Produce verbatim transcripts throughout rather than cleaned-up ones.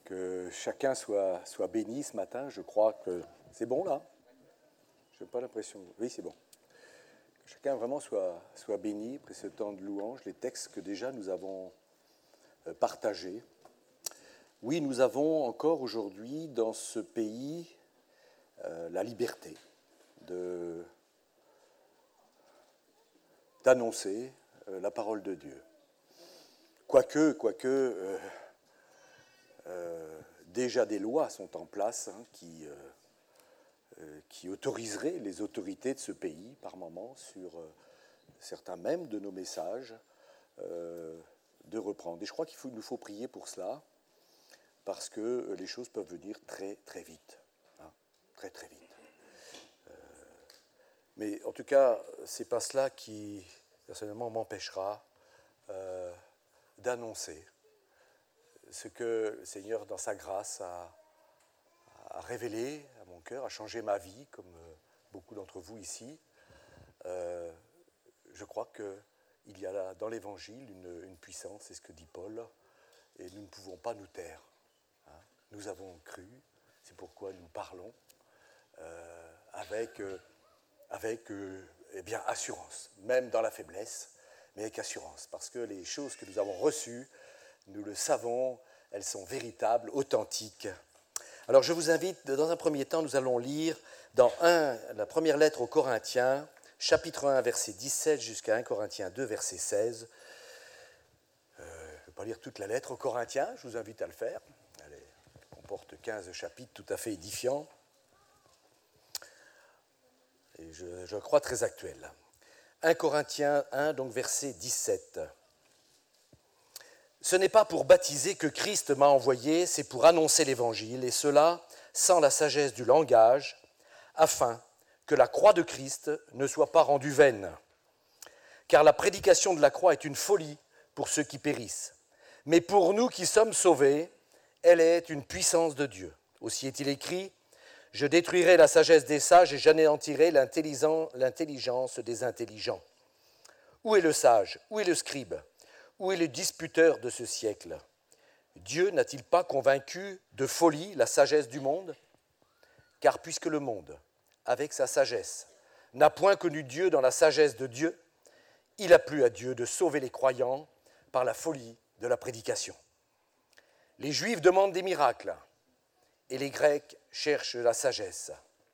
Que chacun soit, soit béni ce matin. Je crois que c'est bon là. Je n'ai pas l'impression. Oui, c'est bon. Que chacun vraiment soit, soit béni après ce temps de louange, les textes que déjà nous avons partagés. Oui, nous avons encore aujourd'hui dans ce pays euh, la liberté de, d'annoncer euh, la parole de Dieu. Quoique, quoique euh, euh, déjà des lois sont en place hein, qui, euh, euh, qui autoriseraient les autorités de ce pays par moment sur euh, certains même de nos messages euh, de reprendre. Et je crois qu'il faut, il nous faut prier pour cela, parce que les choses peuvent venir très très vite, hein, très très vite. Euh, mais en tout cas, c'est pas cela qui personnellement m'empêchera euh, d'annoncer ce que le Seigneur, dans sa grâce, a, a révélé à mon cœur, a changé ma vie, comme beaucoup d'entre vous ici. Euh, je crois qu'il y a là, dans l'Évangile une, une puissance, c'est ce que dit Paul, et nous ne pouvons pas nous taire. Hein. Nous avons cru, c'est pourquoi nous parlons euh, avec, euh, avec euh, eh bien, assurance, même dans la faiblesse, mais avec assurance, parce que les choses que nous avons reçues, nous le savons, elles sont véritables, authentiques. Alors je vous invite, dans un premier temps, nous allons lire dans un, la première lettre aux Corinthiens, chapitre un, verset dix-sept, jusqu'à un Corinthiens deux, verset seize. Euh, je ne vais pas lire toute la lettre aux Corinthiens, je vous invite à le faire. Elle est, comporte quinze chapitres tout à fait édifiants. Et je, je crois très actuels. un Corinthiens un, donc verset dix-sept. Ce n'est pas pour baptiser que Christ m'a envoyé, c'est pour annoncer l'Évangile, et cela sans la sagesse du langage, afin que la croix de Christ ne soit pas rendue vaine. Car la prédication de la croix est une folie pour ceux qui périssent. Mais pour nous qui sommes sauvés, elle est une puissance de Dieu. Aussi est-il écrit, « Je détruirai la sagesse des sages et j'anéantirai l'intelligence des intelligents. » Où est le sage? Où est le scribe? Où est le disputeur de ce siècle? Dieu n'a-t-il pas convaincu de folie la sagesse du monde? Car puisque le monde, avec sa sagesse, n'a point connu Dieu dans la sagesse de Dieu, il a plu à Dieu de sauver les croyants par la folie de la prédication. Les Juifs demandent des miracles et les Grecs cherchent la sagesse.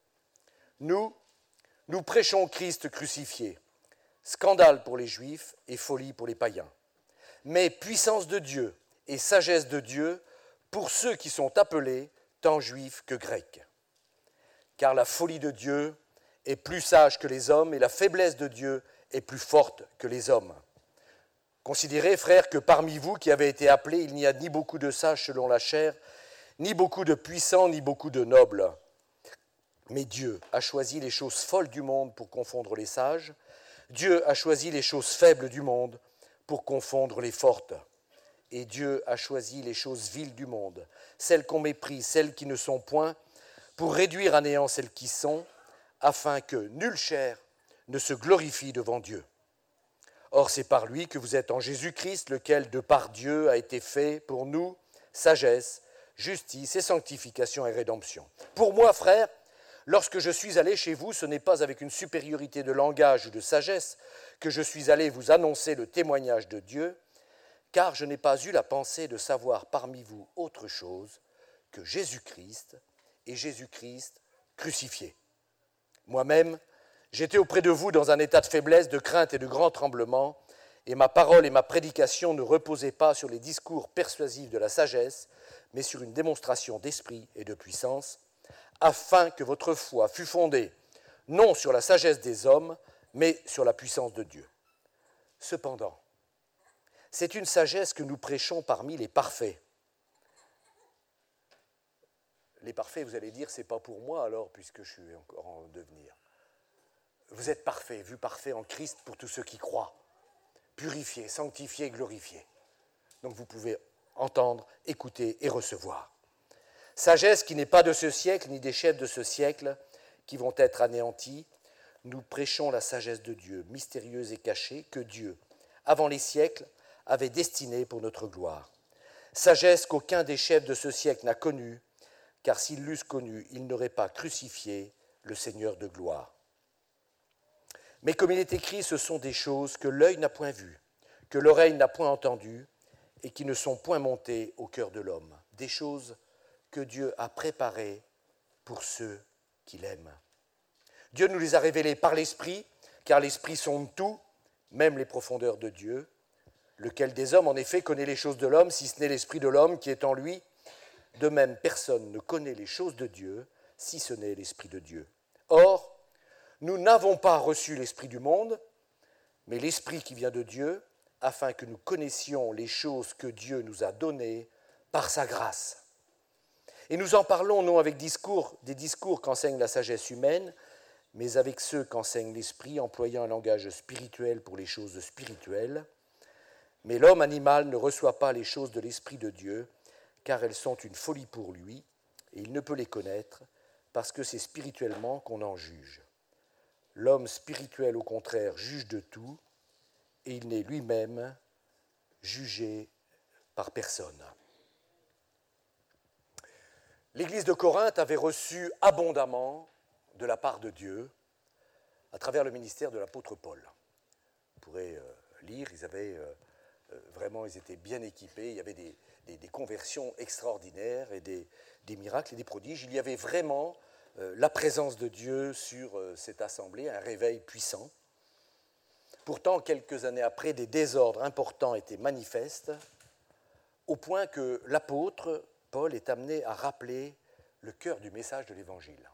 Nous, nous prêchons Christ crucifié, scandale pour les Juifs et folie pour les païens. Mais puissance de Dieu et sagesse de Dieu pour ceux qui sont appelés tant juifs que grecs. Car la folie de Dieu est plus sage que les hommes et la faiblesse de Dieu est plus forte que les hommes. Considérez, frères, que parmi vous qui avez été appelés, il n'y a ni beaucoup de sages selon la chair, ni beaucoup de puissants, ni beaucoup de nobles. Mais Dieu a choisi les choses folles du monde pour confondre les sages. Dieu a choisi les choses faibles du monde pour confondre les fortes. Et Dieu a choisi les choses viles du monde, celles qu'on méprise, celles qui ne sont point, pour réduire à néant celles qui sont, afin que nulle chair ne se glorifie devant Dieu. Or, c'est par lui que vous êtes en Jésus-Christ, lequel, de par Dieu, a été fait pour nous sagesse, justice et sanctification et rédemption. Pour moi, frères, lorsque je suis allé chez vous, ce n'est pas avec une supériorité de langage ou de sagesse que je suis allé vous annoncer le témoignage de Dieu, car je n'ai pas eu la pensée de savoir parmi vous autre chose que Jésus-Christ et Jésus-Christ crucifié. Moi-même, j'étais auprès de vous dans un état de faiblesse, de crainte et de grand tremblement, et ma parole et ma prédication ne reposaient pas sur les discours persuasifs de la sagesse, mais sur une démonstration d'esprit et de puissance, afin que votre foi fût fondée non sur la sagesse des hommes, mais sur la puissance de Dieu. Cependant, c'est une sagesse que nous prêchons parmi les parfaits. Les parfaits, vous allez dire, c'est pas pour moi alors, puisque je suis encore en devenir. Vous êtes parfaits, vus parfaits en Christ pour tous ceux qui croient, purifiés, sanctifiés, glorifiés. Donc vous pouvez entendre, écouter et recevoir. Sagesse qui n'est pas de ce siècle, ni des chefs de ce siècle, qui vont être anéantis. Nous prêchons la sagesse de Dieu, mystérieuse et cachée, que Dieu, avant les siècles, avait destinée pour notre gloire. sagesse qu'aucun des chefs de ce siècle n'a connue, car s'ils l'eussent connue, ils n'auraient pas crucifié le Seigneur de gloire. Mais comme il est écrit, ce sont des choses que l'œil n'a point vues, que l'oreille n'a point entendues, et qui ne sont point montées au cœur de l'homme. Des choses que Dieu a préparées pour ceux qui l'aiment. Dieu nous les a révélées par l'Esprit, car l'Esprit sonde tout, même les profondeurs de Dieu. Lequel des hommes, en effet, connaît les choses de l'homme, si ce n'est l'Esprit de l'homme qui est en lui? De même, personne ne connaît les choses de Dieu, si ce n'est l'Esprit de Dieu. Or, nous n'avons pas reçu l'Esprit du monde, mais l'Esprit qui vient de Dieu, afin que nous connaissions les choses que Dieu nous a données par sa grâce. Et nous en parlons non avec discours, des discours qu'enseigne la sagesse humaine, mais avec ceux qu'enseigne l'Esprit, employant un langage spirituel pour les choses spirituelles. Mais l'homme animal ne reçoit pas les choses de l'Esprit de Dieu, car elles sont une folie pour lui, et il ne peut les connaître, parce que c'est spirituellement qu'on en juge. L'homme spirituel, au contraire, juge de tout, et il n'est lui-même jugé par personne. L'Église de Corinthe avait reçu abondamment de la part de Dieu à travers le ministère de l'apôtre Paul. Vous pourrez euh, lire, ils avaient euh, vraiment, ils étaient bien équipés, il y avait des, des, des conversions extraordinaires et des, des miracles et des prodiges. Il y avait vraiment euh, la présence de Dieu sur euh, cette assemblée, un réveil puissant. Pourtant, quelques années après, des désordres importants étaient manifestes, au point que l'apôtre Paul est amené à rappeler le cœur du message de l'Évangile.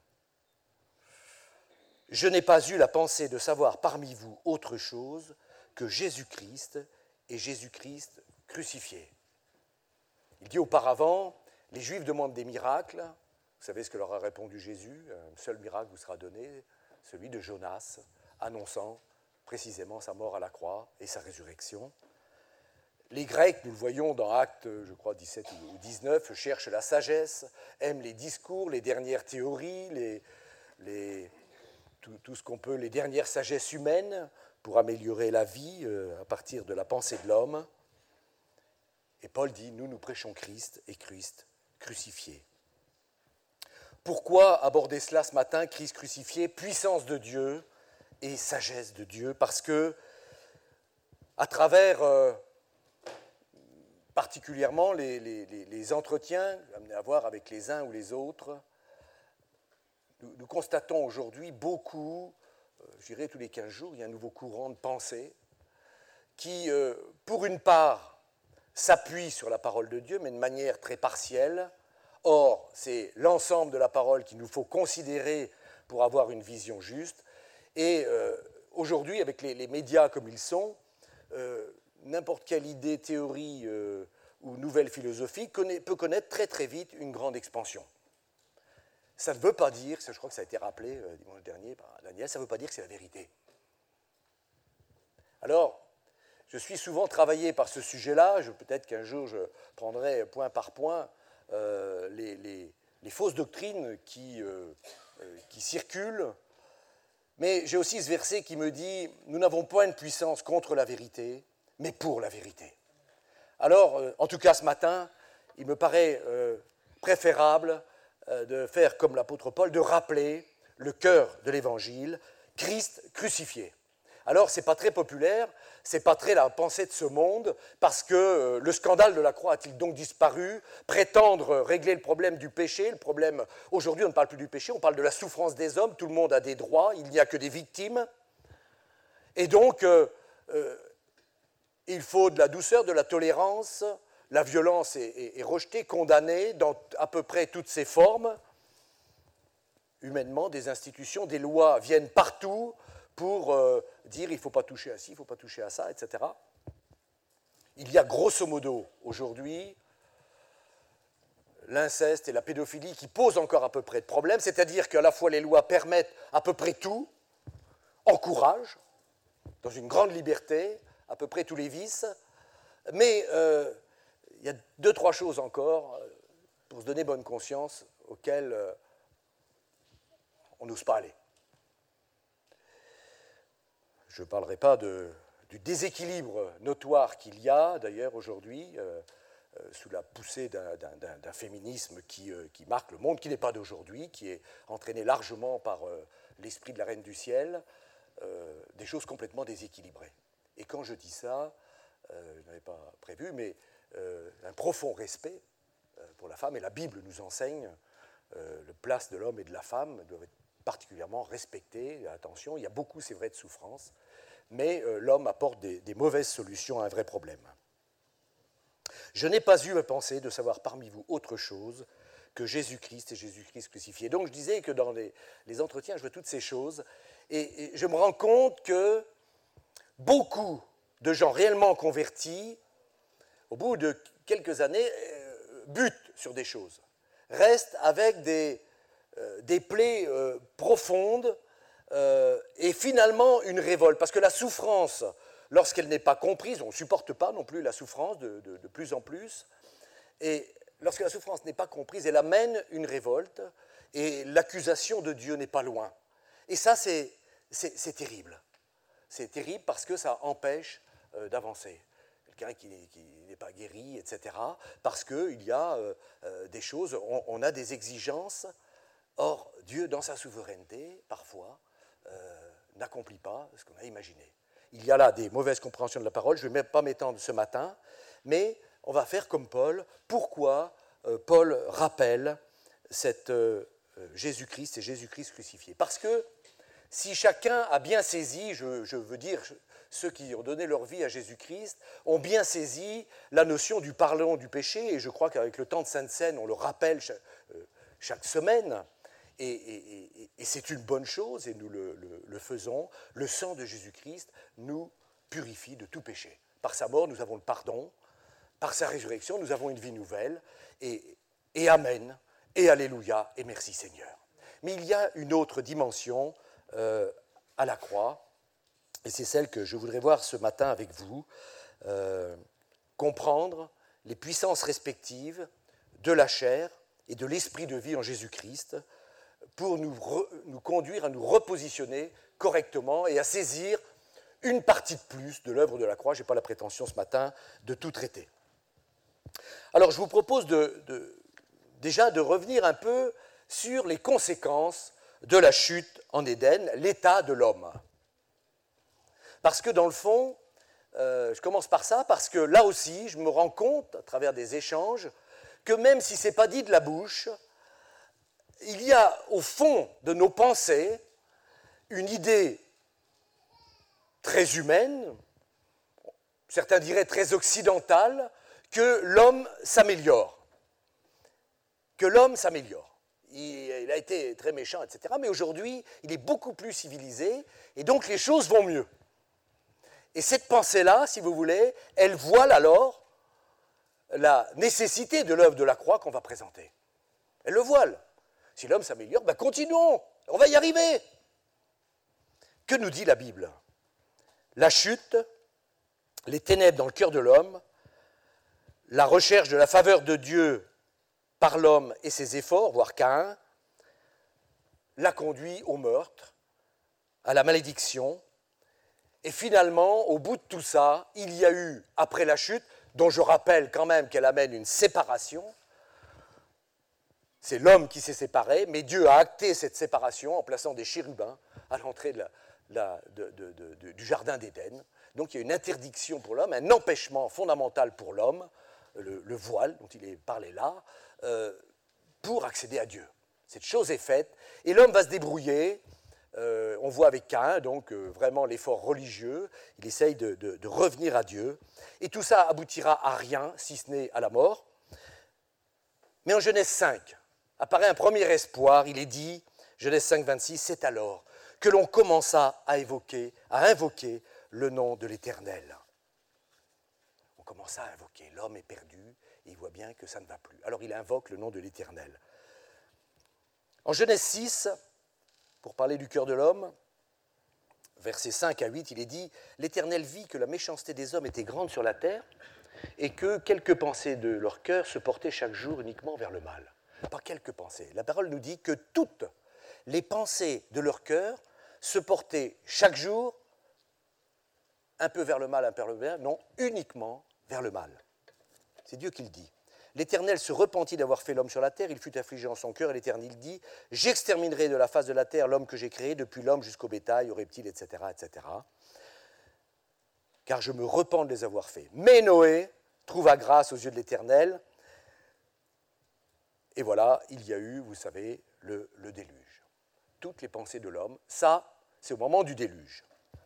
« Je n'ai pas eu la pensée de savoir parmi vous autre chose que Jésus-Christ et Jésus-Christ crucifié. » Il dit auparavant, les Juifs demandent des miracles. Vous savez ce que leur a répondu Jésus? Un seul miracle vous sera donné, celui de Jonas, annonçant précisément sa mort à la croix et sa résurrection. Les Grecs, nous le voyons dans Actes, je crois, dix-sept ou dix-neuf, cherchent la sagesse, aiment les discours, les dernières théories, les, les, tout, tout ce qu'on peut, les dernières sagesses humaines pour améliorer la vie euh, à partir de la pensée de l'homme. Et Paul dit, nous, nous prêchons Christ et Christ crucifié. Pourquoi aborder cela ce matin, Christ crucifié, puissance de Dieu et sagesse de Dieu? Parce que, à travers euh, particulièrement les, les, les entretiens amenés à voir avec les uns ou les autres, nous, nous constatons aujourd'hui beaucoup, euh, je dirais tous les quinze jours, il y a un nouveau courant de pensée qui, euh, pour une part, s'appuie sur la parole de Dieu, mais de manière très partielle. Or, c'est l'ensemble de la parole qu'il nous faut considérer pour avoir une vision juste. Et euh, aujourd'hui, avec les, les médias comme ils sont, euh, n'importe quelle idée, théorie euh, ou nouvelle philosophie connaît, peut connaître très très vite une grande expansion. Ça ne veut pas dire, je crois que ça a été rappelé euh, dimanche dernier par Daniel, ça ne veut pas dire que c'est la vérité. Alors, je suis souvent travaillé par ce sujet-là, je, peut-être qu'un jour je prendrai point par point euh, les, les, les fausses doctrines qui, euh, euh, qui circulent. Mais j'ai aussi ce verset qui me dit « Nous n'avons point une puissance contre la vérité, mais pour la vérité. » Alors, euh, en tout cas ce matin, il me paraît euh, préférable euh, de faire comme l'apôtre Paul, de rappeler le cœur de l'Évangile, Christ crucifié. Alors, ce n'est pas très populaire, ce n'est pas très la pensée de ce monde, parce que euh, le scandale de la croix a-t-il donc disparu? Prétendre régler le problème du péché, le problème, aujourd'hui on ne parle plus du péché, on parle de la souffrance des hommes, tout le monde a des droits, il n'y a que des victimes. Et donc, euh, euh, il faut de la douceur, de la tolérance, la violence est, est, est rejetée, condamnée dans à peu près toutes ses formes. Humainement, des institutions, des lois viennent partout pour euh, dire il ne faut pas toucher à ci, il ne faut pas toucher à ça, et cetera. Il y a grosso modo aujourd'hui l'inceste et la pédophilie qui posent encore à peu près de problèmes, c'est-à-dire qu'à la fois les lois permettent à peu près tout, encouragent, dans une grande liberté, à peu près tous les vices, mais euh, il y a deux, trois choses encore euh, pour se donner bonne conscience auxquelles euh, on n'ose pas aller. Je ne parlerai pas de, du déséquilibre notoire qu'il y a, d'ailleurs, aujourd'hui, euh, euh, sous la poussée d'un, d'un, d'un féminisme qui, euh, qui marque le monde, qui n'est pas d'aujourd'hui, qui est entraîné largement par euh, l'esprit de la Reine du Ciel, euh, des choses complètement déséquilibrées. Et quand je dis ça, euh, je n'avais pas prévu, mais euh, un profond respect euh, pour la femme, et la Bible nous enseigne euh, la place de l'homme et de la femme doivent être particulièrement respectées. Attention, il y a beaucoup, c'est vrai, de souffrance, mais euh, l'homme apporte des, des mauvaises solutions à un vrai problème. Je n'ai pas eu à penser de savoir parmi vous autre chose que Jésus-Christ et Jésus-Christ crucifié. Donc je disais que dans les, les entretiens, je vois toutes ces choses, et, et je me rends compte que beaucoup de gens réellement convertis, au bout de quelques années, euh, butent sur des choses, restent avec des, euh, des plaies euh, profondes euh, et finalement une révolte. Parce que la souffrance, lorsqu'elle n'est pas comprise, on ne supporte pas non plus la souffrance de, de, de plus en plus, et lorsque la souffrance n'est pas comprise, elle amène une révolte, et l'accusation de Dieu n'est pas loin. Et ça, c'est, c'est, c'est terrible. C'est terrible parce que ça empêche euh, d'avancer. Quelqu'un qui, qui n'est pas guéri, et cetera, parce qu'il y a euh, euh, des choses, on, on a des exigences. Or, Dieu, dans sa souveraineté, parfois, euh, n'accomplit pas ce qu'on a imaginé. Il y a là des mauvaises compréhensions de la parole, je ne vais pas m'étendre ce matin, mais on va faire comme Paul. Pourquoi euh, Paul rappelle cette, euh, Jésus-Christ et Jésus-Christ crucifié? Parce que si chacun a bien saisi, je, je veux dire, ceux qui ont donné leur vie à Jésus-Christ, ont bien saisi la notion du pardon du péché, et je crois qu'avec le temps de Sainte Seine, on le rappelle chaque, euh, chaque semaine, et, et, et, et c'est une bonne chose, et nous le, le, le faisons. Le sang de Jésus-Christ nous purifie de tout péché. Par sa mort, nous avons le pardon, par sa résurrection, nous avons une vie nouvelle, et, et Amen, et Alléluia, et merci Seigneur. Mais il y a une autre dimension euh, à la croix, et c'est celle que je voudrais voir ce matin avec vous, euh, comprendre les puissances respectives de la chair et de l'esprit de vie en Jésus-Christ pour nous, re, nous conduire à nous repositionner correctement et à saisir une partie de plus de l'œuvre de la croix. Je n'ai pas la prétention ce matin de tout traiter. Alors je vous propose de, de, déjà de revenir un peu sur les conséquences de la chute en Éden, l'état de l'homme. Parce que dans le fond, euh, je commence par ça, parce que là aussi, je me rends compte, à travers des échanges, que même si ce n'est pas dit de la bouche, il y a au fond de nos pensées une idée très humaine, certains diraient très occidentale, que l'homme s'améliore. Que l'homme s'améliore. Il a été très méchant, et cetera, mais aujourd'hui, il est beaucoup plus civilisé, et donc les choses vont mieux. Et cette pensée-là, si vous voulez, elle voile alors la nécessité de l'œuvre de la croix qu'on va présenter. Elle le voile. Si l'homme s'améliore, ben continuons, on va y arriver. Que nous dit la Bible? La chute, les ténèbres dans le cœur de l'homme, la recherche de la faveur de Dieu par l'homme et ses efforts, voire Caïn, l'a conduit au meurtre, à la malédiction. Et finalement, au bout de tout ça, il y a eu, après la chute, dont je rappelle quand même qu'elle amène une séparation, c'est l'homme qui s'est séparé, mais Dieu a acté cette séparation en plaçant des chérubins à l'entrée de la, la, de, de, de, de, du jardin d'Éden. Donc il y a une interdiction pour l'homme, un empêchement fondamental pour l'homme, le, le voile dont il est parlé là, euh, pour accéder à Dieu. Cette chose est faite, et l'homme va se débrouiller. Euh, on voit avec Caïn, donc euh, vraiment l'effort religieux, il essaye de, de, de revenir à Dieu, et tout ça aboutira à rien, si ce n'est à la mort. Mais en Genèse cinq, apparaît un premier espoir, il est dit, Genèse cinq, vingt-six, c'est alors que l'on commença à évoquer, à invoquer le nom de l'Éternel. On commença à invoquer, l'homme est perdu, et il voit bien que ça ne va plus. Alors il invoque le nom de l'Éternel. En Genèse six, pour parler du cœur de l'homme, versets cinq à huit, il est dit « L'Éternel vit que la méchanceté des hommes était grande sur la terre et que quelques pensées de leur cœur se portaient chaque jour uniquement vers le mal. » Pas quelques pensées. La parole nous dit que toutes les pensées de leur cœur se portaient chaque jour un peu vers le mal, un peu vers le bien, non, uniquement vers le mal. C'est Dieu qui le dit. L'Éternel se repentit d'avoir fait l'homme sur la terre, il fut affligé en son cœur, et l'Éternel dit, j'exterminerai de la face de la terre l'homme que j'ai créé, depuis l'homme jusqu'au bétail, aux reptiles, et cetera, et cetera. Car je me repens de les avoir faits. Mais Noé trouva grâce aux yeux de l'Éternel, et voilà, il y a eu, vous savez, le, le déluge. Toutes les pensées de l'homme, ça, c'est au moment du déluge.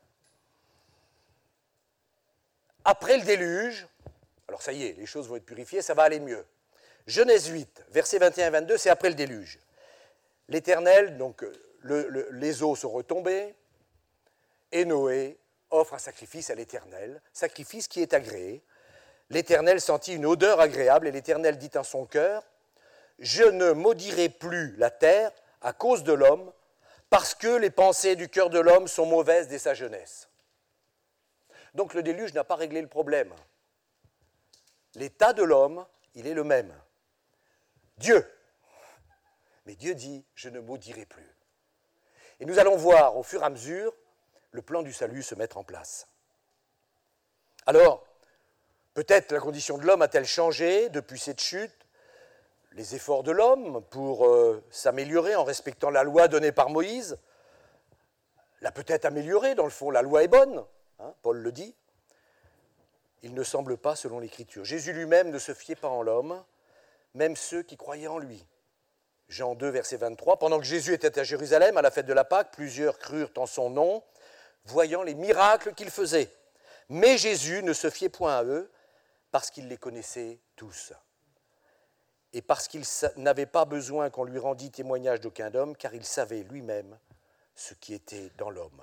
Après le déluge, alors ça y est, les choses vont être purifiées, ça va aller mieux. Genèse huit, versets vingt et un à vingt-deux, c'est après le déluge. L'Éternel, donc le, le, les eaux sont retombées, et Noé offre un sacrifice à l'Éternel, sacrifice qui est agréé. L'Éternel sentit une odeur agréable, et l'Éternel dit en son cœur, je ne maudirai plus la terre à cause de l'homme, parce que les pensées du cœur de l'homme sont mauvaises dès sa jeunesse. Donc le déluge n'a pas réglé le problème. L'état de l'homme, il est le même. Dieu. Mais Dieu dit, je ne maudirai plus. Et nous allons voir au fur et à mesure le plan du salut se mettre en place. Alors, peut-être la condition de l'homme a-t-elle changé depuis cette chute? Les efforts de l'homme pour euh, s'améliorer en respectant la loi donnée par Moïse l'a peut-être améliorée, dans le fond, la loi est bonne, hein, Paul le dit. Il ne semble pas selon l'Écriture. Jésus lui-même ne se fiait pas en l'homme, même ceux qui croyaient en lui. Jean deux, verset vingt-trois, pendant que Jésus était à Jérusalem, à la fête de la Pâque, plusieurs crurent en son nom, voyant les miracles qu'il faisait. Mais Jésus ne se fiait point à eux, parce qu'il les connaissait tous. Et parce qu'il n'avait pas besoin qu'on lui rendît témoignage d'aucun homme, car il savait lui-même ce qui était dans l'homme.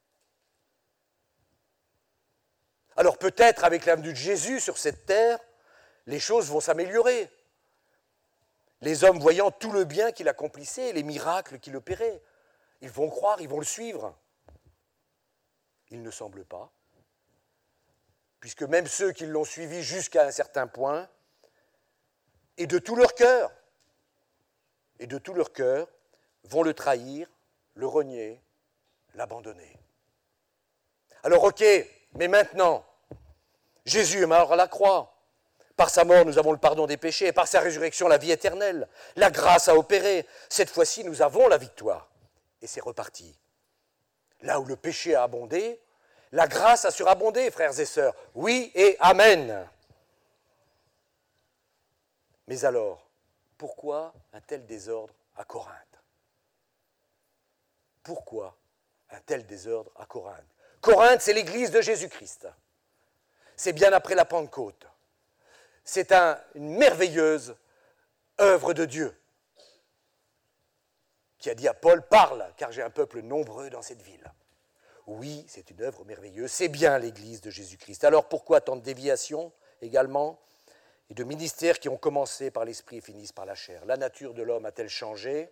Alors peut-être avec l'avenue de Jésus sur cette terre, les choses vont s'améliorer. Les hommes voyant tout le bien qu'il accomplissait, les miracles qu'il opérait, ils vont croire, ils vont le suivre. Il ne semble pas, puisque même ceux qui l'ont suivi jusqu'à un certain point, et de tout leur cœur, et de tout leur cœur, vont le trahir, le renier, l'abandonner. Alors ok, mais maintenant, Jésus est mort à la croix. Par sa mort, nous avons le pardon des péchés, et par sa résurrection, la vie éternelle. La grâce a opéré. Cette fois-ci, nous avons la victoire. Et c'est reparti. Là où le péché a abondé, la grâce a surabondé, frères et sœurs. Oui et amen. Mais alors, pourquoi un tel désordre à Corinthe? Pourquoi un tel désordre à Corinthe? Corinthe, c'est l'église de Jésus-Christ. C'est bien après la Pentecôte. C'est un, une merveilleuse œuvre de Dieu qui a dit à Paul, parle, car j'ai un peuple nombreux dans cette ville. Oui, c'est une œuvre merveilleuse, c'est bien l'église de Jésus-Christ. Alors pourquoi tant de déviations également et de ministères qui ont commencé par l'esprit et finissent par la chair? La nature de l'homme a-t-elle changé?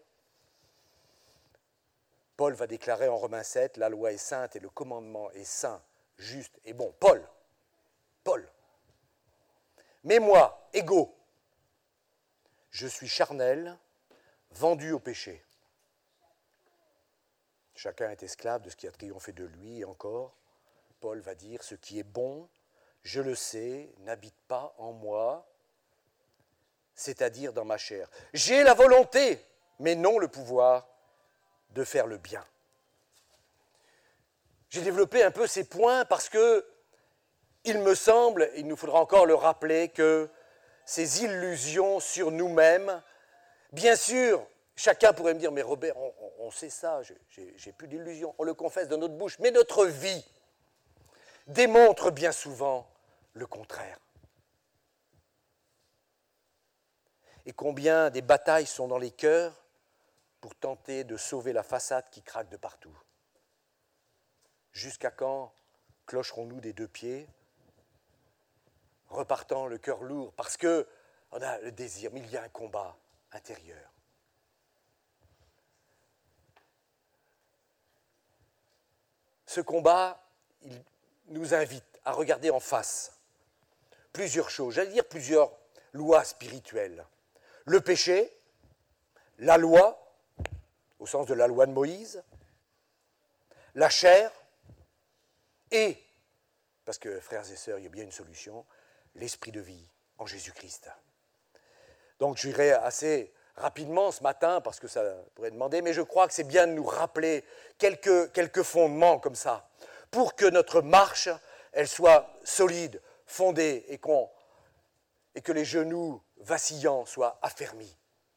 Paul va déclarer en Romains sept, la loi est sainte et le commandement est saint, juste et bon. Paul, Paul. Mais moi, égo, je suis charnel, vendu au péché. Chacun est esclave de ce qui a triomphé de lui, et encore, Paul va dire, ce qui est bon, je le sais, n'habite pas en moi, c'est-à-dire dans ma chair. J'ai la volonté, mais non le pouvoir de faire le bien. J'ai développé un peu ces points parce que il me semble, il nous faudra encore le rappeler, que ces illusions sur nous-mêmes, bien sûr, chacun pourrait me dire, mais Robert, on, on sait ça, j'ai, j'ai plus d'illusions, on le confesse de notre bouche, mais notre vie démontre bien souvent le contraire. Et combien des batailles sont dans les cœurs pour tenter de sauver la façade qui craque de partout. Jusqu'à quand clocherons-nous des deux pieds, repartant le cœur lourd, parce qu'on a le désir, mais il y a un combat intérieur. Ce combat, il nous invite à regarder en face plusieurs choses, j'allais dire plusieurs lois spirituelles. Le péché, la loi, au sens de la loi de Moïse, la chair, et, parce que frères et sœurs, il y a bien une solution, l'esprit de vie, en Jésus-Christ. Donc je dirais assez rapidement ce matin, parce que ça pourrait demander, mais je crois que c'est bien de nous rappeler quelques, quelques fondements comme ça, pour que notre marche, elle soit solide, fondée, et, qu'on, et que les genoux vacillants soient affermis.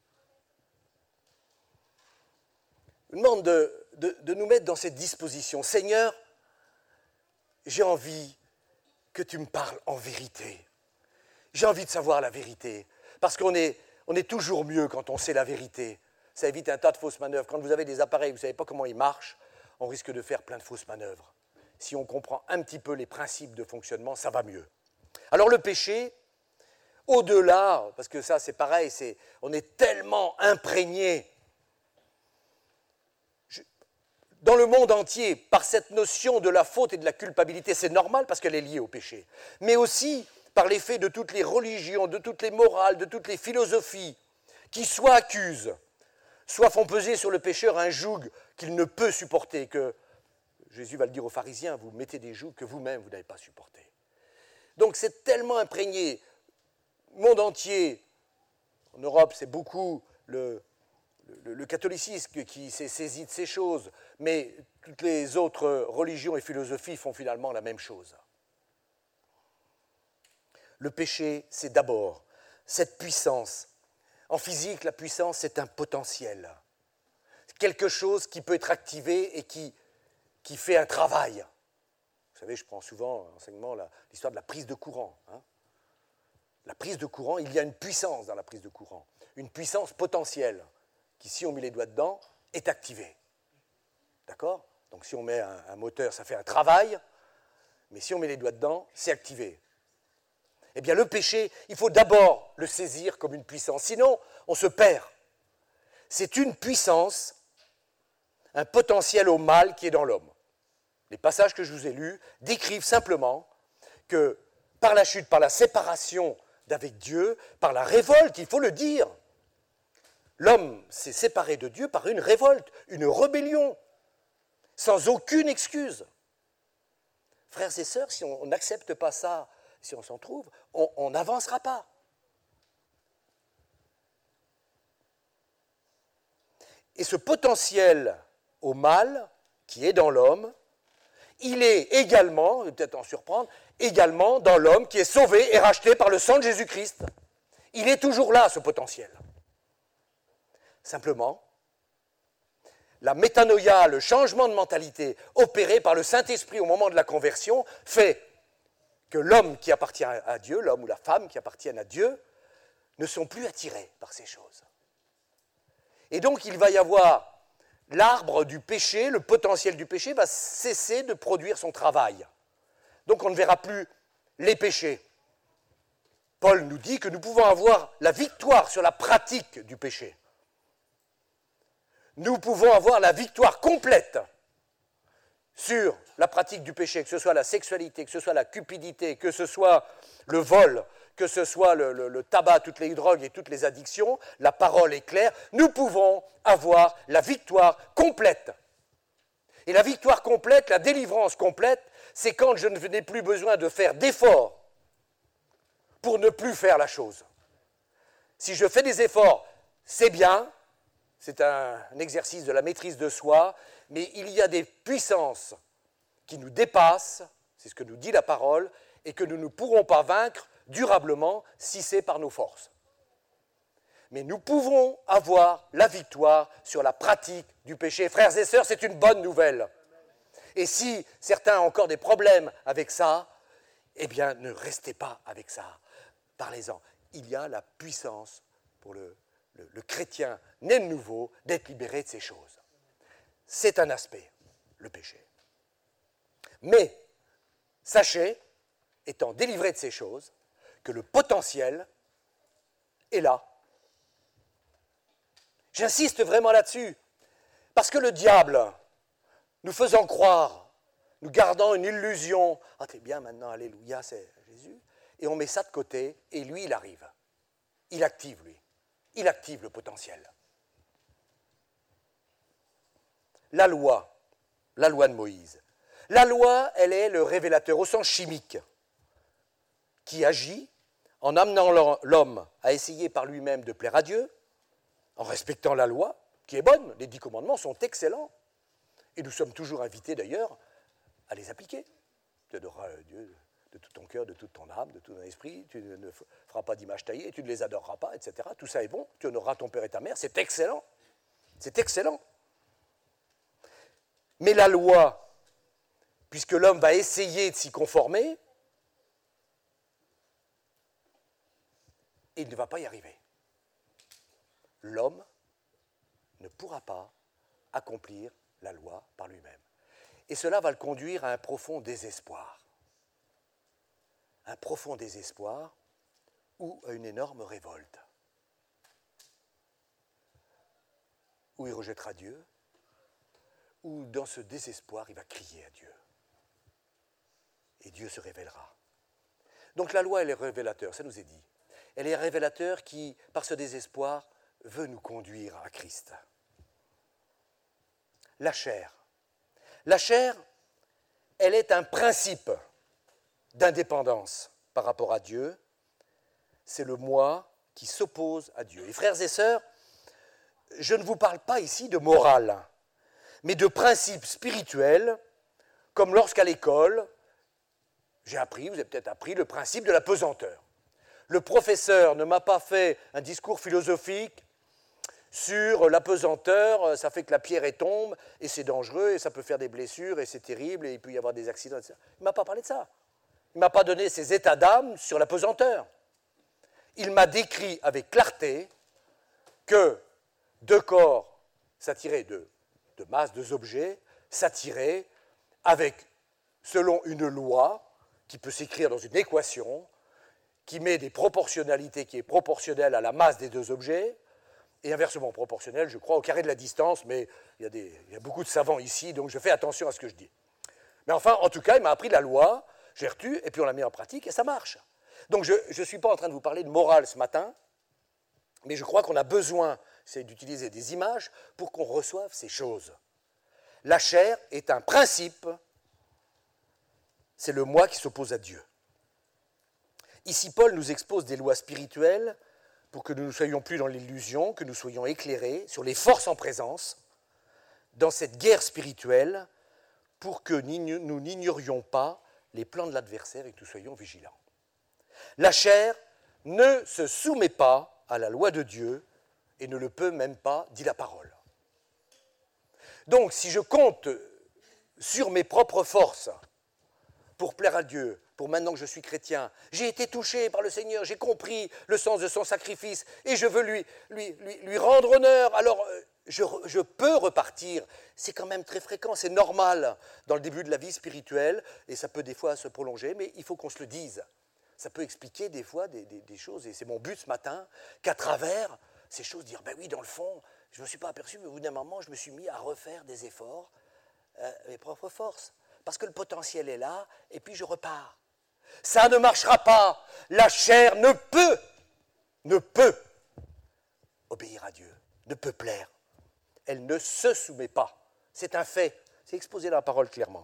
Je vous demande de, de, de nous mettre dans cette disposition. Seigneur, j'ai envie que tu me parles en vérité. J'ai envie de savoir la vérité, parce qu'on est, on est toujours mieux quand on sait la vérité. Ça évite un tas de fausses manœuvres. Quand vous avez des appareils, vous ne savez pas comment ils marchent, on risque de faire plein de fausses manœuvres. Si on comprend un petit peu les principes de fonctionnement, ça va mieux. Alors le péché, au-delà, parce que ça c'est pareil, c'est, on est tellement imprégné dans le monde entier par cette notion de la faute et de la culpabilité. C'est normal parce qu'elle est liée au péché, mais aussi par l'effet de toutes les religions, de toutes les morales, de toutes les philosophies qui soit accusent, soit font peser sur le pécheur un joug qu'il ne peut supporter, que Jésus va le dire aux pharisiens, vous mettez des jougs que vous-même vous n'avez pas supportés. Donc c'est tellement imprégné, monde entier, en Europe c'est beaucoup le, le, le catholicisme qui s'est saisi de ces choses, mais toutes les autres religions et philosophies font finalement la même chose. Le péché, c'est d'abord cette puissance. En physique, la puissance, c'est un potentiel. C'est quelque chose qui peut être activé et qui, qui fait un travail. Vous savez, je prends souvent en enseignement la, l'histoire de la prise de courant. Hein. La prise de courant, il y a une puissance dans la prise de courant. Une puissance potentielle qui, si on met les doigts dedans, est activée. D'accord ? Donc si on met un, un moteur, ça fait un travail, mais si on met les doigts dedans, c'est activé. Eh bien, le péché, il faut d'abord le saisir comme une puissance, sinon on se perd. C'est une puissance, un potentiel au mal qui est dans l'homme. Les passages que je vous ai lus décrivent simplement que par la chute, par la séparation d'avec Dieu, par la révolte, il faut le dire, l'homme s'est séparé de Dieu par une révolte, une rébellion, sans aucune excuse. Frères et sœurs, si on n'accepte pas ça, si on s'en trouve, on n'avancera pas. Et ce potentiel au mal qui est dans l'homme, il est également, peut-être en surprendre, également dans l'homme qui est sauvé et racheté par le sang de Jésus-Christ. Il est toujours là, ce potentiel. Simplement, la métanoïa, le changement de mentalité opéré par le Saint-Esprit au moment de la conversion, fait que l'homme qui appartient à Dieu, l'homme ou la femme qui appartiennent à Dieu, ne sont plus attirés par ces choses. Et donc il va y avoir l'arbre du péché, le potentiel du péché va cesser de produire son travail. Donc on ne verra plus les péchés. Paul nous dit que nous pouvons avoir la victoire sur la pratique du péché. Nous pouvons avoir la victoire complète sur la pratique du péché, que ce soit la sexualité, que ce soit la cupidité, que ce soit le vol, que ce soit le, le, le tabac, toutes les drogues et toutes les addictions, la parole est claire, nous pouvons avoir la victoire complète. Et la victoire complète, la délivrance complète, c'est quand je n'ai plus besoin de faire d'efforts pour ne plus faire la chose. Si je fais des efforts, c'est bien, c'est un, un exercice de la maîtrise de soi, mais il y a des puissances qui nous dépassent, c'est ce que nous dit la parole, et que nous ne pourrons pas vaincre durablement si c'est par nos forces. Mais nous pouvons avoir la victoire sur la pratique du péché. Frères et sœurs, c'est une bonne nouvelle. Et si certains ont encore des problèmes avec ça, eh bien, ne restez pas avec ça. Parlez-en. Il y a la puissance pour le, le, le chrétien né de nouveau d'être libéré de ces choses. C'est un aspect, le péché. Mais, sachez, étant délivré de ces choses, que le potentiel est là. J'insiste vraiment là-dessus, parce que le diable, nous faisant croire, nous gardant une illusion, « Ah, t'es bien maintenant, alléluia, c'est Jésus », et on met ça de côté, et lui, il arrive. Il active, lui. Il active le potentiel. La loi, la loi de Moïse. La loi, elle est le révélateur au sens chimique, qui agit en amenant l'homme à essayer par lui-même de plaire à Dieu, en respectant la loi, qui est bonne, les dix commandements sont excellents, et nous sommes toujours invités d'ailleurs à les appliquer. Tu adoreras Dieu de tout ton cœur, de toute ton âme, de tout ton esprit, tu ne feras pas d'image taillée, tu ne les adoreras pas, et cetera. Tout ça est bon, tu honoreras ton père et ta mère, c'est excellent, c'est excellent. Mais la loi, puisque l'homme va essayer de s'y conformer, il ne va pas y arriver. L'homme ne pourra pas accomplir la loi par lui-même. Et cela va le conduire à un profond désespoir. Un profond désespoir ou à une énorme révolte. Où il rejettera Dieu, ou dans ce désespoir, il va crier à Dieu. Et Dieu se révélera. Donc la loi, elle est révélateur, ça nous est dit. Elle est révélateur qui, par ce désespoir, veut nous conduire à Christ. La chair. La chair, elle est un principe d'indépendance par rapport à Dieu. C'est le moi qui s'oppose à Dieu. Et frères et sœurs, je ne vous parle pas ici de morale, mais de principes spirituels, comme lorsqu'à l'école, j'ai appris, vous avez peut-être appris, le principe de la pesanteur. Le professeur ne m'a pas fait un discours philosophique sur la pesanteur, ça fait que la pierre est tombe, et c'est dangereux, et ça peut faire des blessures, et c'est terrible, et il peut y avoir des accidents, et cetera. Il ne m'a pas parlé de ça. Il ne m'a pas donné ses états d'âme sur la pesanteur. Il m'a décrit avec clarté que deux corps s'attiraient, de, de masse, deux objets, s'attiraient avec, selon une loi, qui peut s'écrire dans une équation, qui met des proportionnalités, qui est proportionnelle à la masse des deux objets, et inversement proportionnelle, je crois, au carré de la distance, mais il y a, des, il y a beaucoup de savants ici, donc je fais attention à ce que je dis. Mais enfin, en tout cas, il m'a appris la loi, j'ai retu, et puis on l'a mis en pratique, et ça marche. Donc je ne suis pas en train de vous parler de morale ce matin, mais je crois qu'on a besoin, c'est d'utiliser des images pour qu'on reçoive ces choses. La chair est un principe, c'est le moi qui s'oppose à Dieu. Ici, Paul nous expose des lois spirituelles pour que nous ne soyons plus dans l'illusion, que nous soyons éclairés sur les forces en présence dans cette guerre spirituelle pour que nous n'ignorions pas les plans de l'adversaire et que nous soyons vigilants. La chair ne se soumet pas à la loi de Dieu et ne le peut même pas, dit la parole. Donc, si je compte sur mes propres forces pour plaire à Dieu, pour maintenant que je suis chrétien, j'ai été touché par le Seigneur, j'ai compris le sens de son sacrifice et je veux lui, lui, lui, lui rendre honneur, alors je, je peux repartir. C'est quand même très fréquent, c'est normal dans le début de la vie spirituelle et ça peut des fois se prolonger, mais il faut qu'on se le dise. Ça peut expliquer des fois des, des, des choses, et c'est mon but ce matin, qu'à travers ces choses, dire, ben oui, dans le fond, je ne me suis pas aperçu, mais au bout d'un moment, je me suis mis à refaire des efforts, euh, mes propres forces, parce que le potentiel est là, et puis je repars. Ça ne marchera pas. La chair ne peut, ne peut obéir à Dieu, ne peut plaire. Elle ne se soumet pas. C'est un fait. C'est exposé dans la parole clairement.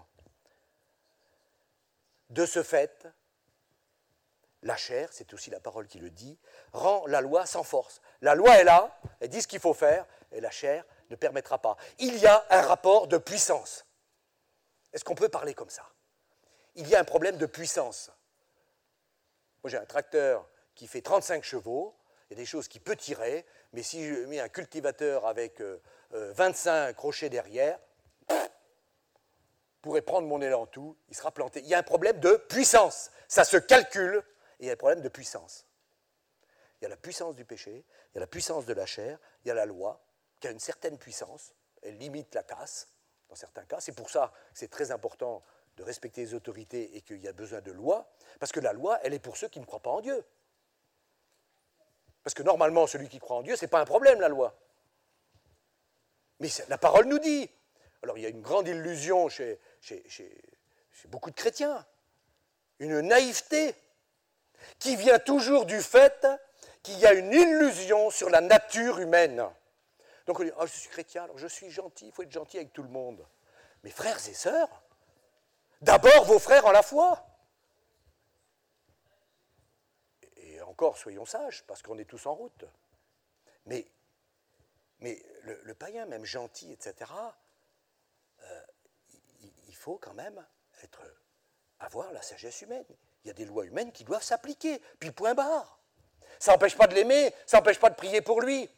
De ce fait, la chair, c'est aussi la parole qui le dit, rend la loi sans force. La loi est là, elle dit ce qu'il faut faire, et la chair ne permettra pas. Il y a un rapport de puissance. Est-ce qu'on peut parler comme ça? Il y a un problème de puissance. Moi, j'ai un tracteur qui fait trente-cinq chevaux, il y a des choses qui peut tirer, mais si je mets un cultivateur avec euh, euh, vingt-cinq crochets derrière, pff, pourrait prendre mon élan tout, il sera planté. Il y a un problème de puissance. Ça se calcule, et il y a un problème de puissance. Il y a la puissance du péché, il y a la puissance de la chair, il y a la loi, qui a une certaine puissance, elle limite la casse, dans certains cas. C'est pour ça que c'est très important de respecter les autorités et qu'il y a besoin de loi, parce que la loi, elle est pour ceux qui ne croient pas en Dieu. Parce que normalement, celui qui croit en Dieu, ce n'est pas un problème, la loi. Mais la parole nous dit. Alors, il y a une grande illusion chez, chez, chez, chez beaucoup de chrétiens, une naïveté qui vient toujours du fait qu'il y a une illusion sur la nature humaine. Donc on dit, oh, je suis chrétien, alors je suis gentil, il faut être gentil avec tout le monde. Mais frères et sœurs, d'abord vos frères en la foi. Et en encore, soyons sages, parce qu'on est tous en route. Mais, mais le, le païen, même gentil, et cetera, euh, il, il faut quand même être, avoir la sagesse humaine. Il y a des lois humaines qui doivent s'appliquer, puis point barre. Ça n'empêche pas de l'aimer, ça n'empêche pas de prier pour lui.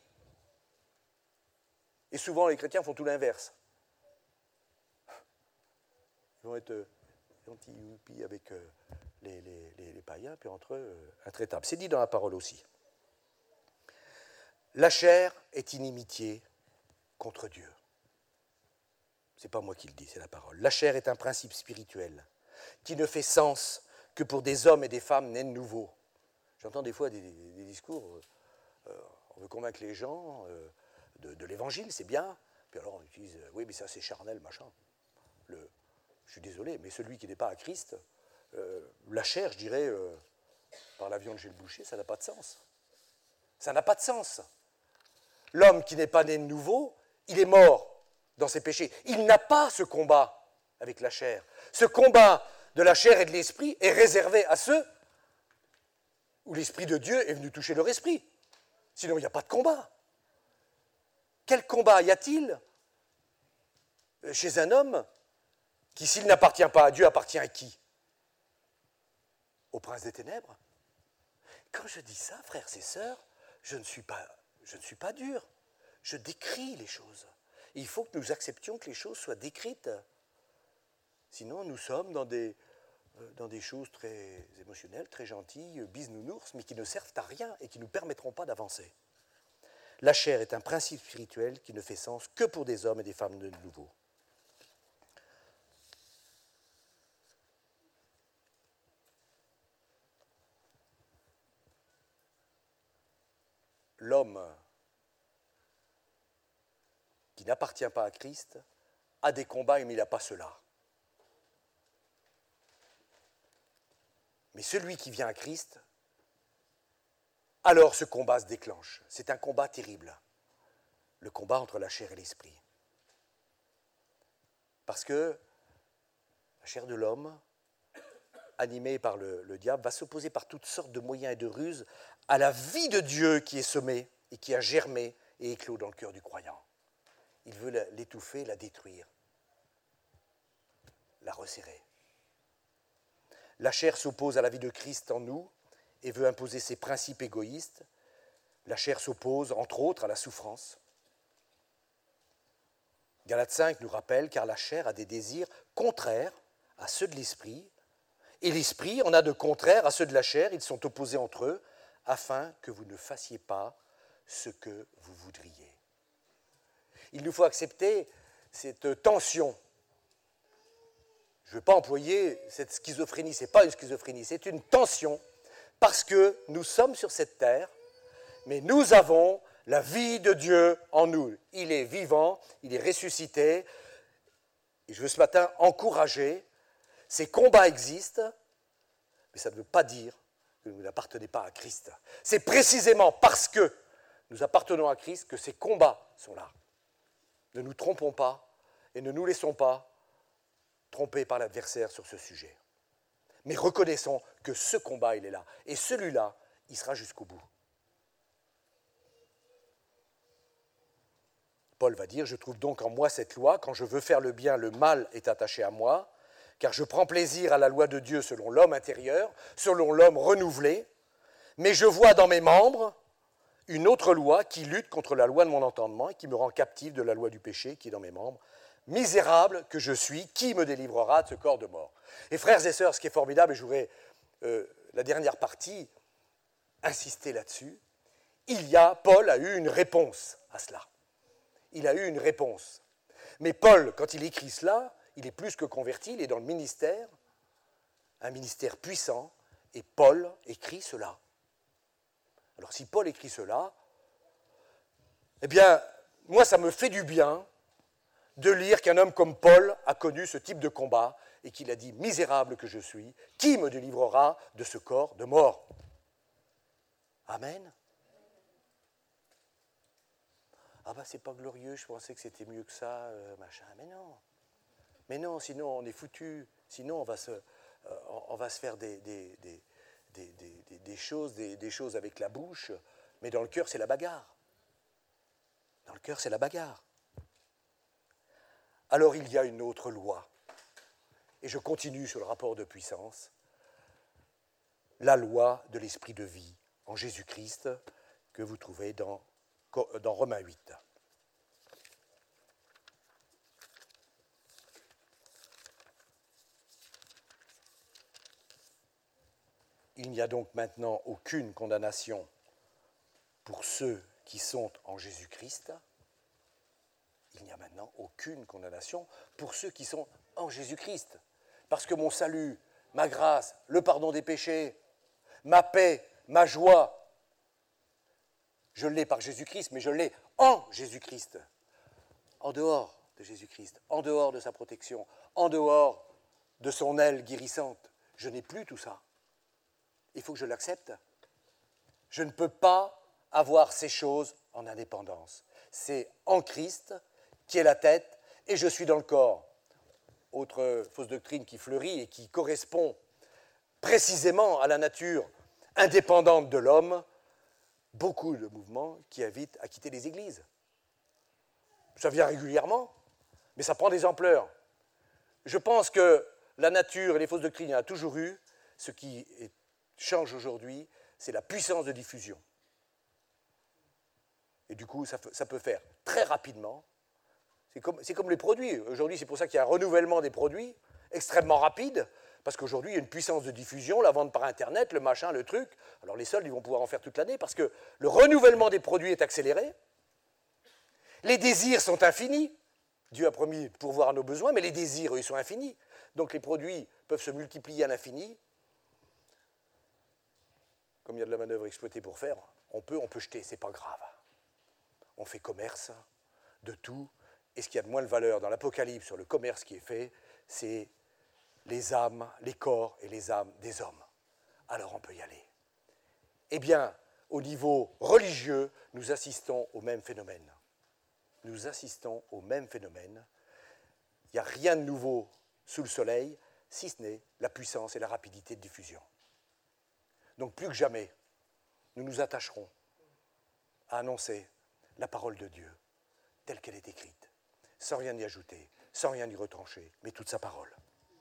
Et souvent, les chrétiens font tout l'inverse. Ils vont être gentils, youpis avec euh, les, les, les, les païens, puis entre eux, euh, intraitables. C'est dit dans la parole aussi. La chair est inimitié contre Dieu. Ce n'est pas moi qui le dis, c'est la parole. La chair est un principe spirituel qui ne fait sens que pour des hommes et des femmes nés de nouveau. J'entends des fois des, des, des discours, euh, on veut convaincre les gens euh, de, de l'évangile, c'est bien, puis alors on utilise, euh, oui mais ça c'est charnel, machin. Le, je suis désolé, mais celui qui n'est pas à Christ, euh, la chair, je dirais, euh, par la viande chez le boucher, ça n'a pas de sens. Ça n'a pas de sens. L'homme qui n'est pas né de nouveau, il est mort dans ses péchés. Il n'a pas ce combat avec la chair. Ce combat de la chair et de l'esprit est réservé à ceux où l'Esprit de Dieu est venu toucher leur esprit. Sinon, il n'y a pas de combat. Quel combat y a-t-il chez un homme qui, s'il n'appartient pas à Dieu, appartient à qui? Au prince des ténèbres. Quand je dis ça, frères et sœurs, je ne suis pas, je ne suis pas dur. Je décris les choses. Et il faut que nous acceptions que les choses soient décrites. Sinon, nous sommes dans des, dans des choses très émotionnelles, très gentilles, bisounours, mais qui ne servent à rien et qui ne nous permettront pas d'avancer. La chair est un principe spirituel qui ne fait sens que pour des hommes et des femmes de nouveau. L'homme qui n'appartient pas à Christ a des combats, mais il n'a pas cela. Mais celui qui vient à Christ, alors ce combat se déclenche. C'est un combat terrible, le combat entre la chair et l'esprit. Parce que la chair de l'homme, animée par le, le diable, va s'opposer par toutes sortes de moyens et de ruses à la vie de Dieu qui est semée et qui a germé et éclos dans le cœur du croyant. Il veut l'étouffer, la détruire, la resserrer. La chair s'oppose à la vie de Christ en nous et veut imposer ses principes égoïstes. La chair s'oppose, entre autres, à la souffrance. Galates cinq nous rappelle, car la chair a des désirs contraires à ceux de l'esprit, et l'esprit en a de contraires à ceux de la chair, ils sont opposés entre eux, afin que vous ne fassiez pas ce que vous voudriez. Il nous faut accepter cette tension. Je ne veux pas employer cette schizophrénie, ce n'est pas une schizophrénie, c'est une tension, parce que nous sommes sur cette terre, mais nous avons la vie de Dieu en nous. Il est vivant, il est ressuscité, et je veux ce matin encourager, ces combats existent, mais ça ne veut pas dire que vous n'appartenez pas à Christ. C'est précisément parce que nous appartenons à Christ que ces combats sont là. Ne nous trompons pas et ne nous laissons pas tromper par l'adversaire sur ce sujet. Mais reconnaissons que ce combat, il est là. Et celui-là, il sera jusqu'au bout. Paul va dire, je trouve donc en moi cette loi, quand je veux faire le bien, le mal est attaché à moi, car je prends plaisir à la loi de Dieu selon l'homme intérieur, selon l'homme renouvelé, mais je vois dans mes membres une autre loi qui lutte contre la loi de mon entendement et qui me rend captif de la loi du péché qui est dans mes membres. Misérable que je suis, qui me délivrera de ce corps de mort? Et frères et sœurs, ce qui est formidable, et je voudrais, euh, la dernière partie, insister là-dessus, il y a, Paul a eu une réponse à cela. Il a eu une réponse. Mais Paul, quand il écrit cela, il est plus que converti, il est dans le ministère, un ministère puissant, et Paul écrit cela. Alors si Paul écrit cela, eh bien, moi ça me fait du bien de lire qu'un homme comme Paul a connu ce type de combat et qu'il a dit « Misérable que je suis, qui me délivrera de ce corps de mort ?» Amen. Ah ben c'est pas glorieux, je pensais que c'était mieux que ça, euh, machin. Mais non. Mais non, sinon on est foutu. Sinon on va se, euh, on va se faire des, des, des, des, des, des, des choses, des, des choses avec la bouche, mais dans le cœur, c'est la bagarre. Dans le cœur, c'est la bagarre. Alors il y a une autre loi. Et je continue sur le rapport de puissance. La loi de l'esprit de vie en Jésus-Christ que vous trouvez dans, dans Romains huit. Il n'y a donc maintenant aucune condamnation pour ceux qui sont en Jésus-Christ. Il n'y a maintenant aucune condamnation pour ceux qui sont en Jésus-Christ. Parce que mon salut, ma grâce, le pardon des péchés, ma paix, ma joie, je l'ai par Jésus-Christ, mais je l'ai en Jésus-Christ. En dehors de Jésus-Christ, en dehors de sa protection, en dehors de son aile guérissante, je n'ai plus tout ça. Il faut que je l'accepte. Je ne peux pas avoir ces choses en indépendance. C'est en Christ qui est la tête et je suis dans le corps. Autre fausse doctrine qui fleurit et qui correspond précisément à la nature indépendante de l'homme, beaucoup de mouvements qui invitent à quitter les églises. Ça vient régulièrement, mais ça prend des ampleurs. Je pense que la nature et les fausses doctrines, il y en a toujours eu. Ce qui change aujourd'hui, c'est la puissance de diffusion. Et du coup, ça, ça peut faire très rapidement. C'est comme, c'est comme les produits. Aujourd'hui, c'est pour ça qu'il y a un renouvellement des produits extrêmement rapide, parce qu'aujourd'hui, il y a une puissance de diffusion, la vente par Internet, le machin, le truc. Alors les soldes, ils vont pouvoir en faire toute l'année, parce que le renouvellement des produits est accéléré. Les désirs sont infinis. Dieu a promis de pourvoir à nos besoins, mais les désirs, eux, ils sont infinis. Donc les produits peuvent se multiplier à l'infini. Comme il y a de la manœuvre exploitée pour faire, on peut, on peut jeter, c'est pas grave. On fait commerce de tout. Et ce qui a de moins de valeur dans l'Apocalypse sur le commerce qui est fait, c'est les âmes, les corps et les âmes des hommes. Alors on peut y aller. Eh bien, au niveau religieux, nous assistons au même phénomène. Nous assistons au même phénomène. Il n'y a rien de nouveau sous le soleil, si ce n'est la puissance et la rapidité de diffusion. Donc plus que jamais, nous nous attacherons à annoncer la parole de Dieu telle qu'elle est écrite, sans rien y ajouter, sans rien y retrancher, mais toute sa parole.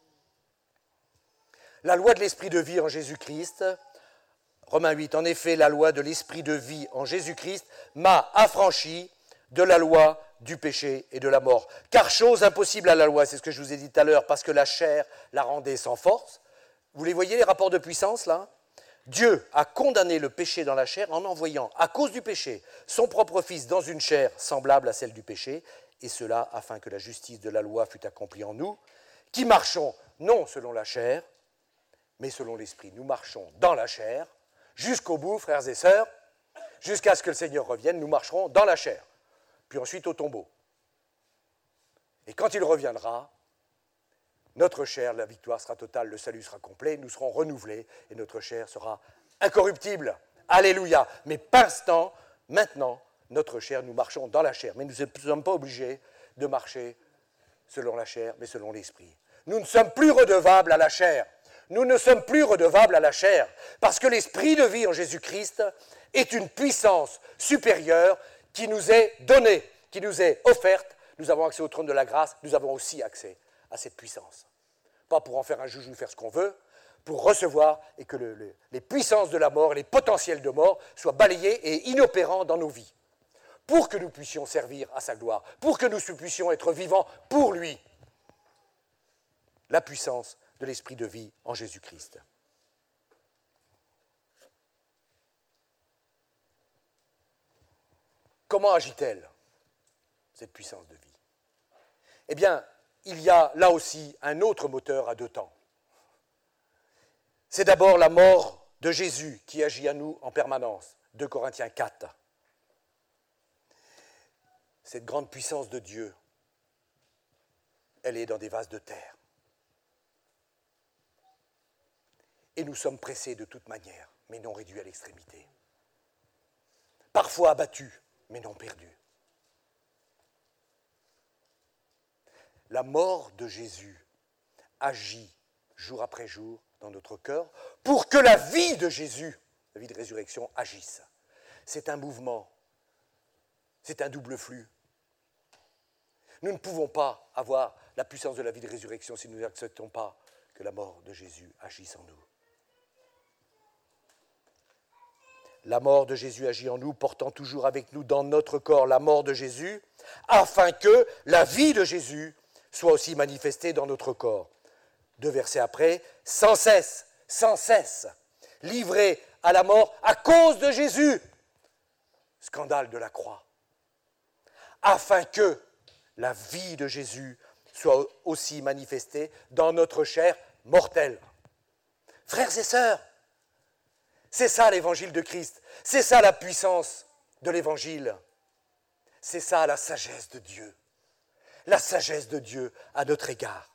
La loi de l'esprit de vie en Jésus-Christ, Romains huit, en effet, la loi de l'esprit de vie en Jésus-Christ m'a affranchi de la loi du péché et de la mort. Car chose impossible à la loi, c'est ce que je vous ai dit tout à l'heure, parce que la chair la rendait sans force. Vous les voyez, les rapports de puissance, là ? Dieu a condamné le péché dans la chair en envoyant, à cause du péché, son propre Fils dans une chair semblable à celle du péché, et cela afin que la justice de la loi fût accomplie en nous, qui marchons non selon la chair, mais selon l'esprit. Nous marchons dans la chair, jusqu'au bout, frères et sœurs, jusqu'à ce que le Seigneur revienne, nous marcherons dans la chair, puis ensuite au tombeau. Et quand il reviendra, notre chair, la victoire sera totale, le salut sera complet, nous serons renouvelés et notre chair sera incorruptible. Alléluia. Mais par instant, maintenant, notre chair, nous marchons dans la chair. Mais nous ne sommes pas obligés de marcher selon la chair, mais selon l'esprit. Nous ne sommes plus redevables à la chair. Nous ne sommes plus redevables à la chair, parce que l'esprit de vie en Jésus-Christ est une puissance supérieure qui nous est donnée, qui nous est offerte. Nous avons accès au trône de la grâce, nous avons aussi accès à cette puissance. Pas pour en faire un joujou, faire ce qu'on veut, pour recevoir et que le, le, les puissances de la mort, les potentiels de mort soient balayés et inopérants dans nos vies, pour que nous puissions servir à sa gloire, pour que nous puissions être vivants pour lui. La puissance de l'esprit de vie en Jésus-Christ. Comment agit-elle, cette puissance de vie ? Eh bien, il y a là aussi un autre moteur à deux temps. C'est d'abord la mort de Jésus qui agit à nous en permanence. deux Corinthiens quatre. Cette grande puissance de Dieu, elle est dans des vases de terre. Et nous sommes pressés de toute manière, mais non réduits à l'extrémité. Parfois abattus, mais non perdus. La mort de Jésus agit jour après jour dans notre cœur pour que la vie de Jésus, la vie de résurrection, agisse. C'est un mouvement, c'est un double flux. Nous ne pouvons pas avoir la puissance de la vie de résurrection si nous n'acceptons pas que la mort de Jésus agisse en nous. La mort de Jésus agit en nous, portant toujours avec nous dans notre corps la mort de Jésus, afin que la vie de Jésus soit aussi manifestée dans notre corps. Deux versets après, sans cesse, sans cesse, livré à la mort à cause de Jésus. Scandale de la croix. Afin que la vie de Jésus soit aussi manifestée dans notre chair mortelle. Frères et sœurs, c'est ça l'évangile de Christ, c'est ça la puissance de l'évangile, c'est ça la sagesse de Dieu, la sagesse de Dieu à notre égard.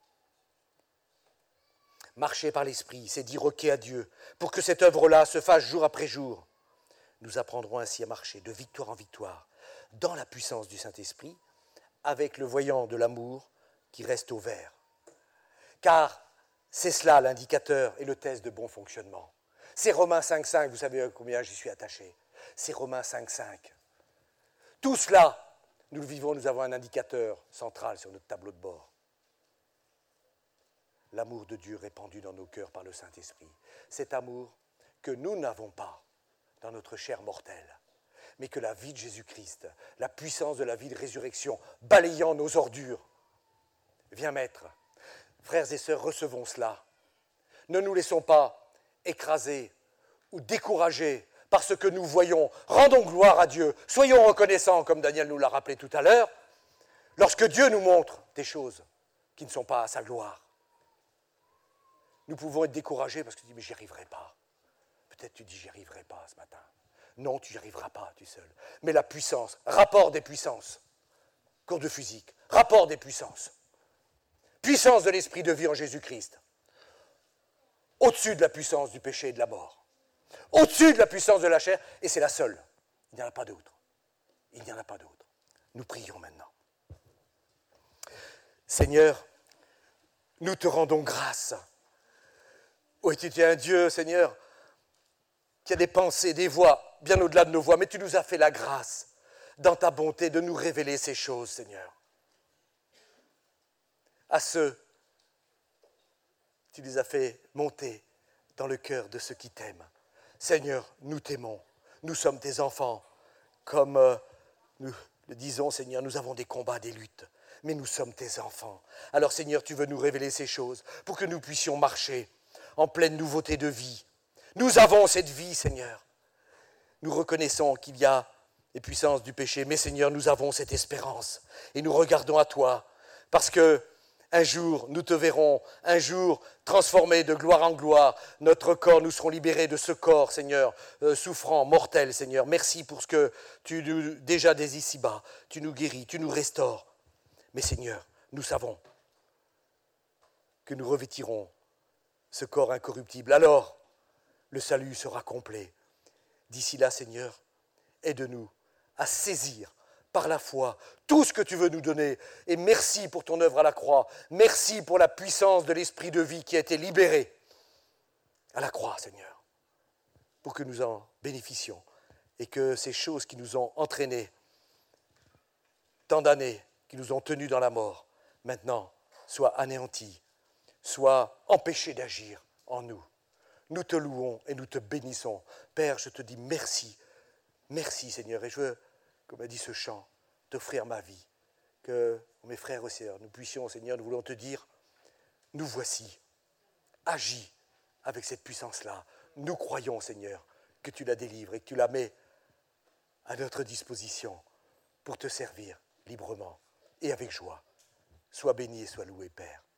Marcher par l'Esprit, c'est dire ok à Dieu, pour que cette œuvre-là se fasse jour après jour. Nous apprendrons ainsi à marcher de victoire en victoire, dans la puissance du Saint-Esprit, avec le voyant de l'amour qui reste au vert. Car c'est cela l'indicateur et le test de bon fonctionnement. C'est Romains cinq cinq, vous savez combien j'y suis attaché. C'est Romains cinq cinq. Tout cela, nous le vivons, nous avons un indicateur central sur notre tableau de bord. L'amour de Dieu répandu dans nos cœurs par le Saint-Esprit. Cet amour que nous n'avons pas dans notre chair mortelle, mais que la vie de Jésus-Christ, la puissance de la vie de résurrection, balayant nos ordures, vient mettre. Frères et sœurs, recevons cela. Ne nous laissons pas écraser ou décourager par ce que nous voyons. Rendons gloire à Dieu. Soyons reconnaissants, comme Daniel nous l'a rappelé tout à l'heure, lorsque Dieu nous montre des choses qui ne sont pas à sa gloire. Nous pouvons être découragés parce que tu dis, mais j'y arriverai pas. Peut-être tu dis, j'y arriverai pas ce matin. Non, tu n'y arriveras pas, tu seul. Mais la puissance, rapport des puissances, cours de physique, rapport des puissances, puissance de l'esprit de vie en Jésus-Christ, au-dessus de la puissance du péché et de la mort, au-dessus de la puissance de la chair, et c'est la seule. Il n'y en a pas d'autre. Il n'y en a pas d'autre. Nous prions maintenant. Seigneur, nous te rendons grâce. Oui, tu es un Dieu, Seigneur, qui a des pensées, des voix, bien au-delà de nos voix, mais tu nous as fait la grâce, dans ta bonté, de nous révéler ces choses, Seigneur. À ceux, tu les as fait monter dans le cœur de ceux qui t'aiment. Seigneur, nous t'aimons, nous sommes tes enfants, comme euh, nous le disons, Seigneur, nous avons des combats, des luttes, mais nous sommes tes enfants. Alors, Seigneur, tu veux nous révéler ces choses pour que nous puissions marcher en pleine nouveauté de vie. Nous avons cette vie, Seigneur. Nous reconnaissons qu'il y a les puissances du péché, mais Seigneur, nous avons cette espérance. Et nous regardons à toi, parce que un jour, nous te verrons, un jour, transformés de gloire en gloire. Notre corps, nous serons libérés de ce corps, Seigneur, euh, souffrant, mortel, Seigneur. Merci pour ce que tu nous, déjà dès ici-bas, tu nous guéris, tu nous restaures. Mais Seigneur, nous savons que nous revêtirons ce corps incorruptible. Alors, le salut sera complet. D'ici là, Seigneur, aide-nous à saisir par la foi tout ce que tu veux nous donner. Et merci pour ton œuvre à la croix. Merci pour la puissance de l'esprit de vie qui a été libéré à la croix, Seigneur, pour que nous en bénéficions et que ces choses qui nous ont entraînés tant d'années, qui nous ont tenus dans la mort, maintenant soient anéanties, soient empêchées d'agir en nous. Nous te louons et nous te bénissons. Père, je te dis merci. Merci, Seigneur. Et je veux, comme a dit ce chant, t'offrir ma vie. Que mes frères et sœurs, nous puissions, Seigneur, nous voulons te dire, nous voici. Agis avec cette puissance-là. Nous croyons, Seigneur, que tu la délivres et que tu la mets à notre disposition pour te servir librement et avec joie. Sois béni et sois loué, Père.